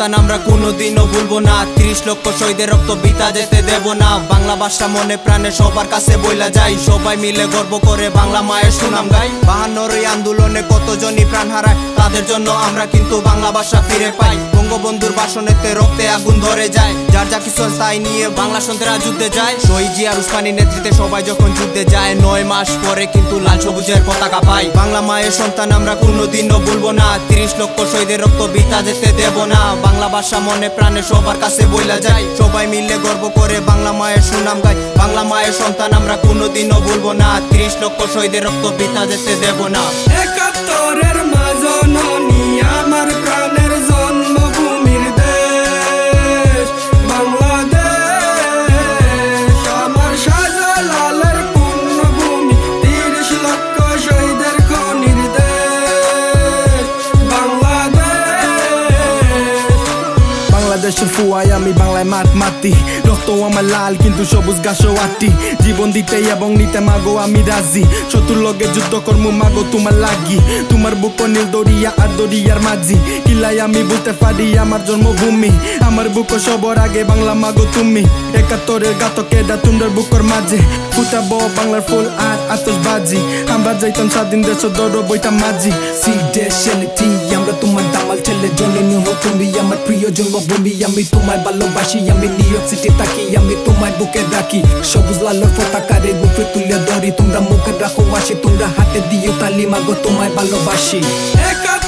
সন্তান আমরা কোনোদিনও ভুলবো না। 30 লক্ষ শহীদের রক্ত বৃথা যেতে দেব না। বাংলা ভাষা মনে প্রাণে সবার কাছে বইলা যায়, সবাই মিলে গর্ব করে বাংলা মায়ের সুনাম গাই। 52 আন্দোলনে কতজনই প্রাণ হারায়, তাদের জন্য আমরা কিন্তু বাংলা ভাষা ফিরে পাই। বঙ্গবন্ধুর ভাষণেতে রক্তে আগুন ধরে যায়, যার যা কিছু তাই নিয়ে বাংলা সন্তানরা যুদ্ধে যায়। শহীদ জিয়ার উসমানীর নেতৃত্বে সবাই যখন যুদ্ধে যায়, 9 মাস পরে কিন্তু লাল সবুজের পতাকা পাই। বাংলা মায়ের সন্তান আমরা কোনোদিনও ভুলবো না। 30 লক্ষ শহীদের রক্ত বৃথা যেতে দেব না। বাংলা ভাষা মনে প্রাণে সবার কাছে বইলা যায়, সবাই মিলে গর্ব করে বাংলা মায়ের সুনাম গাই। বাংলা মায়ের সন্তান আমরা কোনোদিনও ভুলবো না। 30 লক্ষ শহীদের রক্ত বৃথা যেতে দেব না। 71-এর মা জননী আমার প্রাণের জন্মভূমির দেশ বাংলাদেশ, আমার শাহজালালের পুণ্যভূমি, 30 লক্ষ শহীদের খনির দেশ বাংলাদেশ। বাংলাদেশের ফুয়ায় আমি বাংলায় মাত মাতি, রক্ত আমার লাল কিন্তু সবুজ ঘাসও আটি। জীবন দিতে এবং নিতে মাগো আমি রাজি, শত্রুর লগে যুদ্ধ কর্ম মাগো তোমার লাগি। তোমার বুক নীল দরিয়া আর দরিয়ার মাঝি, কিলাই আমি বলতে পারি আমার জন্মভূমি। আমার বুক সবার আগে বাংলা মাগো তুমি। 71-এর ঘাতকেরা তোমরা বুকর মাঝে, ফুটাবো বাংলার ফুল আর আতশবাজি। আমরা যাইতাম স্বাধীন দেশ দৌড় বইটা মাঝি। সিডেশালিটি আমরা তোমার দামাল ছেলে, জননী হো তুমি আমার প্রিয় জন্মভূমি। আমি তোমায় ভালোবাসি, আমি নিউ ইয়র্ক সিটি থাকি, আমি তোমায় বুকে রাখি। সবুজ লালের পতাকারে বুকে তুলে ধরি, তোমরা মুখে রাখো আসি, তোমরা হাতে দিও তালি মাগো তোমায় ভালোবাসি।